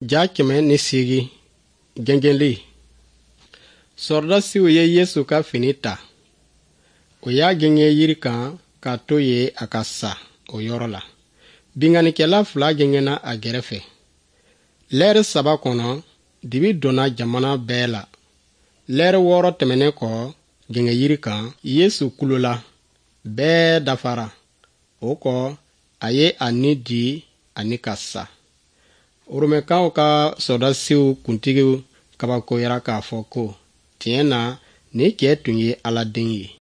Ja kɛmɛ ni seegi gɛngɛnli. Sɔrɔdasiw ye Yesu ka fini ta. O y'a gɛngɛ yiri kan k'a to ye a ka sa o yɔrɔ la. Binganikɛla 2 gɛngɛna a gɛrɛfɛ. Lɛɛri 3 kɔnɔ, dibi donna jamana bɛɛ la. Lɛɛri 6 tɛmɛnen kɔ, gɛngɛ yiri kan, Yesu kulola. Bɛɛ dafara. O kɔ, a ye a ni di ani ka sa. Romɛkaw ka sɔrɔdasiw kuntigiw kabakoyara k'a fɔ ko, tiɲɛ na, nin cɛ tun ye Ala den ye.